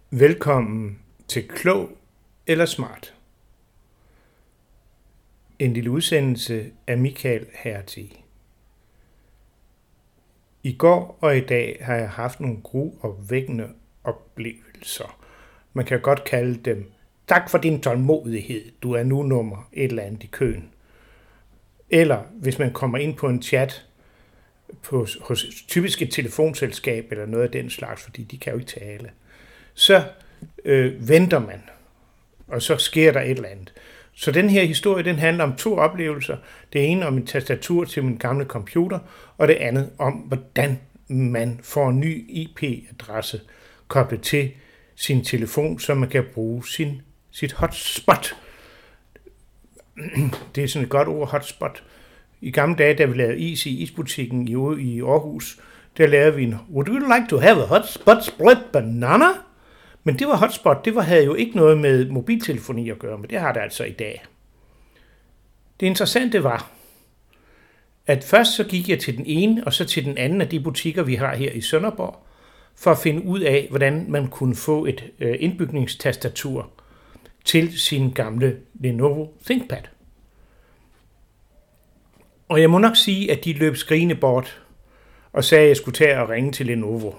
Velkommen til Klog eller Smart. En lille udsendelse af Michael Hertie. I går og i dag har jeg haft nogle gruopvækkende oplevelser. Man kan godt kalde dem, tak for din tålmodighed, du er nu nummer et eller andet i køen. Eller hvis man kommer ind på en chat hos typisk et telefonselskab eller noget af den slags, fordi de kan jo ikke tale, så venter man, og så sker der et eller andet. Så den her historie, den handler om to oplevelser. Det ene om en tastatur til min gamle computer, og det andet om, hvordan man får en ny IP-adresse koblet til sin telefon, så man kan bruge sit hotspot. Det er sådan et godt ord, hotspot. I gamle dage, da vi lavede is i isbutikken i Aarhus, der lavede vi en, would you like to have a hotspot split banana? Men det var hotspot, havde jo ikke noget med mobiltelefoni at gøre, men det har det altså i dag. Det interessante var, at først så gik jeg til den ene, og så til den anden af de butikker, vi har her i Sønderborg, for at finde ud af, hvordan man kunne få et indbygningstastatur til sin gamle Lenovo ThinkPad. Og jeg må nok sige, at de løb skrigende bort og sagde, at jeg skulle tage og ringe til Lenovo.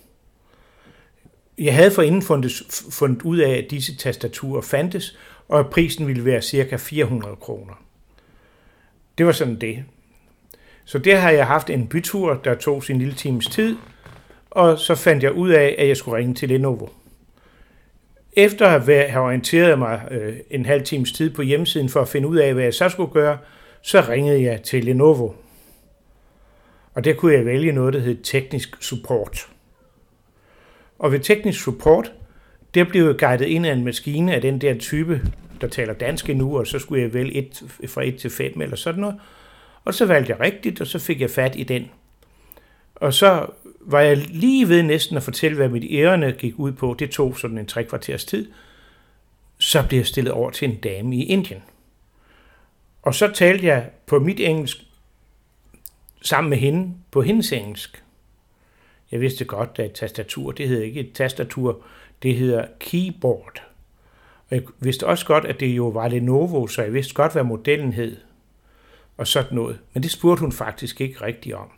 Jeg havde forinden fundet ud af, at disse tastaturer fandtes, og at prisen ville være ca. 400 kroner. Det var sådan det. Så der har jeg haft en bytur, der tog sin lille times tid, og så fandt jeg ud af, at jeg skulle ringe til Lenovo. Efter at have orienteret mig en halv times tid på hjemmesiden for at finde ud af, hvad jeg så skulle gøre, så ringede jeg til Lenovo. Og der kunne jeg vælge noget, der hed teknisk support. Og ved teknisk support, der blev jeg guidet ind af en maskine af den der type, der taler dansk endnu, og så skulle jeg vælge fra 1 til 5 eller sådan noget. Og så valgte jeg rigtigt, og så fik jeg fat i den. Og så var jeg lige ved næsten at fortælle, hvad mit ærinde gik ud på. Det tog sådan en 3 kvarters tid. Så blev jeg stillet over til en dame i Indien. Og så talte jeg på mit engelsk sammen med hende på hendes engelsk. Jeg vidste godt, at et tastatur, det hedder ikke et tastatur, det hedder keyboard. Og jeg vidste også godt, at det jo var Lenovo, så jeg vidste godt, hvad modellen hed. Og sådan noget. Men det spurgte hun faktisk ikke rigtigt om.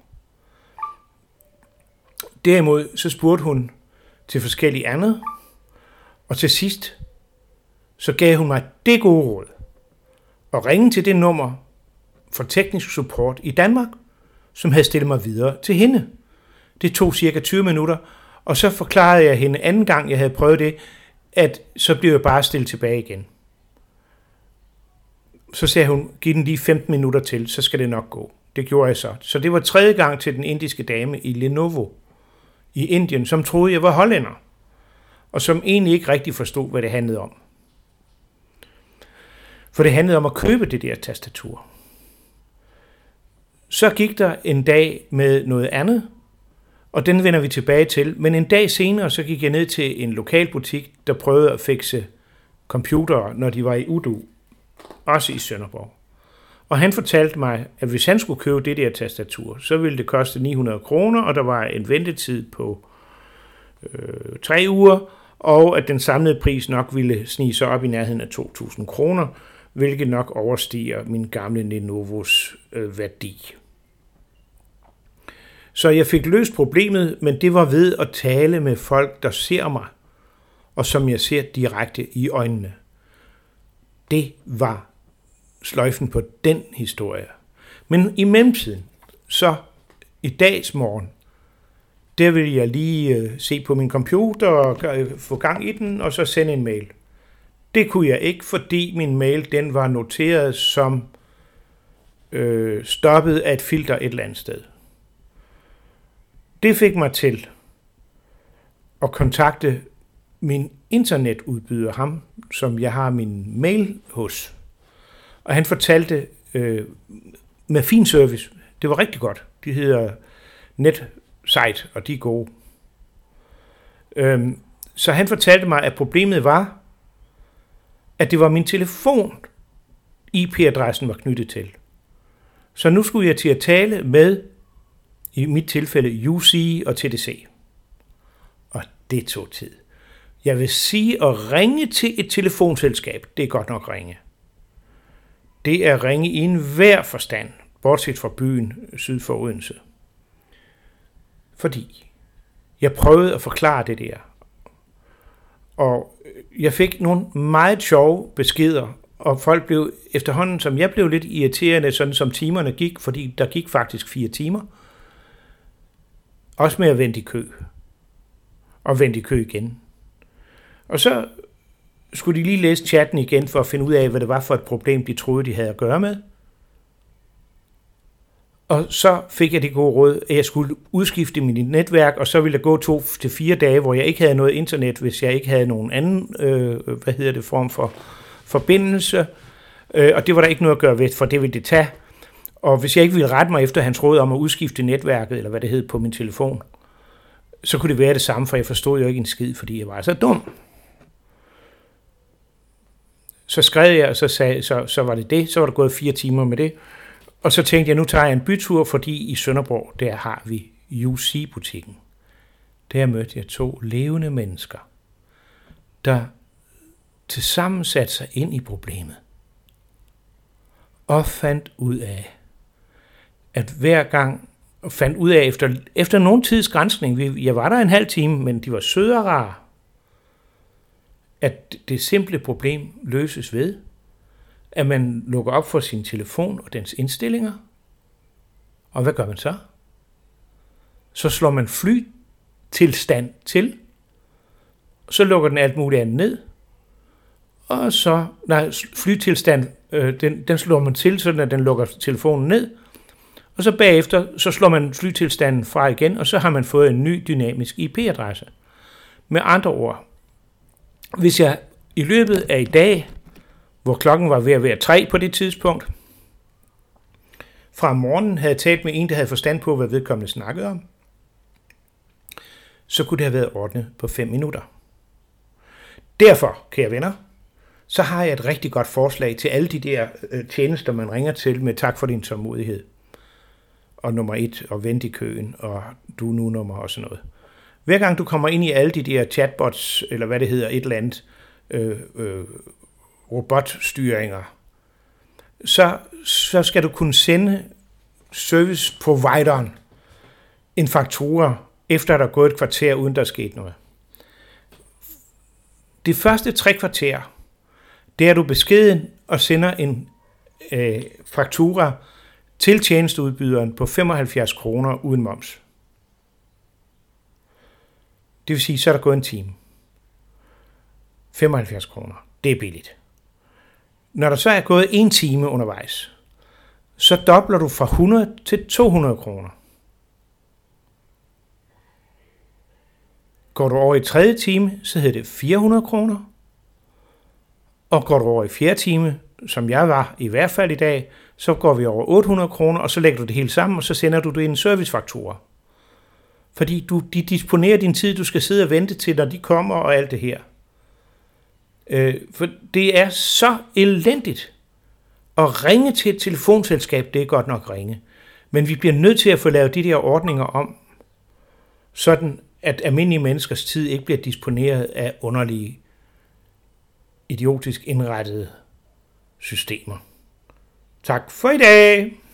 Derimod så spurgte hun til forskellige andet. Og til sidst, så gav hun mig det gode råd. At ringe til det nummer for teknisk support i Danmark, som havde stillet mig videre til hende. Det tog cirka 20 minutter, og så forklarede jeg hende anden gang, jeg havde prøvet det, at så blev jeg bare stillet tilbage igen. Så sagde hun, giv den lige 15 minutter til, så skal det nok gå. Det gjorde jeg så. Så det var 3. gang til den indiske dame i Lenovo i Indien, som troede, jeg var hollænder, og som egentlig ikke rigtig forstod, hvad det handlede om. For det handlede om at købe det der tastatur. Så gik der en dag med noget andet, og den vender vi tilbage til. Men en dag senere, så gik jeg ned til en lokal butik, der prøvede at fikse computere, når de var i Udu, også i Sønderborg. Og han fortalte mig, at hvis han skulle købe det der tastatur, så ville det koste 900 kroner, og der var en ventetid på 3 uger, og at den samlede pris nok ville snige sig op i nærheden af 2.000 kroner, hvilket nok overstiger min gamle Lenovos værdi. Så jeg fik løst problemet, men det var ved at tale med folk, der ser mig, og som jeg ser direkte i øjnene. Det var sløjfen på den historie. Men i mellemtiden, så i dags morgen, der vil jeg lige se på min computer og få gang i den, og så sende en mail. Det kunne jeg ikke, fordi min mail den var noteret som stoppet af et filter et eller andet sted. Det fik mig til at kontakte min internetudbyder, ham som jeg har min mail hos. Og han fortalte med fin service. Det var rigtig godt. De hedder NetSite, og de er gode. Så han fortalte mig, at problemet var, at det var min telefon, IP-adressen var knyttet til. Så nu skulle jeg til at tale med, i mit tilfælde, UC og TDC. Og det tog tid. Jeg vil sige, at ringe til et telefonselskab, det er godt nok ringe. Det er ringe i enhver forstand, bortset fra byen syd for Odense. Fordi jeg prøvede at forklare det der, og jeg fik nogle meget sjove beskeder, og folk blev efterhånden, som jeg blev lidt irriterende, sådan som timerne gik, fordi der gik faktisk 4 timer, også med at vente i kø, og vente i kø igen. Og så skulle de lige læse chatten igen, for at finde ud af, hvad det var for et problem, de troede, de havde at gøre med. Og så fik jeg det gode råd, at jeg skulle udskifte mit netværk, og så ville der gå 2 til 4 dage, hvor jeg ikke havde noget internet, hvis jeg ikke havde nogen anden form for forbindelse. Og det var der ikke noget at gøre ved, for det ville det tage. Og hvis jeg ikke ville rette mig efter hans råd om at udskifte netværket, eller hvad det hed på min telefon, så kunne det være det samme, for jeg forstod jo ikke en skid, fordi jeg var så dum. Så skrev jeg, og så var det det. Så var der gået 4 timer med det. Og så tænkte jeg, nu tager jeg en bytur, fordi i Sønderborg, der har vi UC-butikken. Der mødte jeg 2 levende mennesker, der tilsammen satte sig ind i problemet. Og fandt ud af, efter nogen tids granskning, jeg var der en halv time, men de var søde og rare, at det simple problem løses ved, at man lukker op for sin telefon og dens indstillinger. Og hvad gør man så? Så slår man flytilstand til, så lukker den alt muligt andet ned, og så, flytilstand, den slår man til, sådan at den lukker telefonen ned, og så bagefter, så slår man flytilstanden fra igen, og så har man fået en ny dynamisk IP-adresse. Med andre ord, hvis jeg i løbet af i dag, hvor klokken var ved at være 3 på det tidspunkt, fra morgenen havde talt med en, der havde forstand på, hvad vedkommende snakkede om, så kunne det have været ordnet på 5 minutter. Derfor, kære venner, så har jeg et rigtig godt forslag til alle de der tjenester, man ringer til med tak for din tålmodighed. Og nummer 1, og vent i køen, og du nu-nummer og sådan noget. Hver gang du kommer ind i alle de der chatbots, eller hvad det hedder, et eller andet, robotstyringer, så skal du kunne sende service provideren en faktura, efter der er gået et kvarter, uden der er sket noget. De første 3 kvarter, det er du beskeden og sender en faktura til tjenesteudbyderen på 75 kroner uden moms. Det vil sige, så er der gået en time. 75 kroner. Det er billigt. Når der så er gået 1 time undervejs, så dobler du fra 100 til 200 kroner. Går du over i 3. time, så hedder det 400 kroner. Og går du over i 4. time, som jeg var i hvert fald i dag, så går vi over 800 kroner, og så lægger du det hele sammen, og så sender du det i en servicefaktura. Fordi de disponerer din tid, du skal sidde og vente til, når de kommer og alt det her. For det er så elendigt at ringe til et telefonselskab, det er godt nok ringe. Men vi bliver nødt til at få lavet de der ordninger om, sådan at almindelige menneskers tid ikke bliver disponeret af underlige, idiotisk indrettede systemer. Tak for i dag!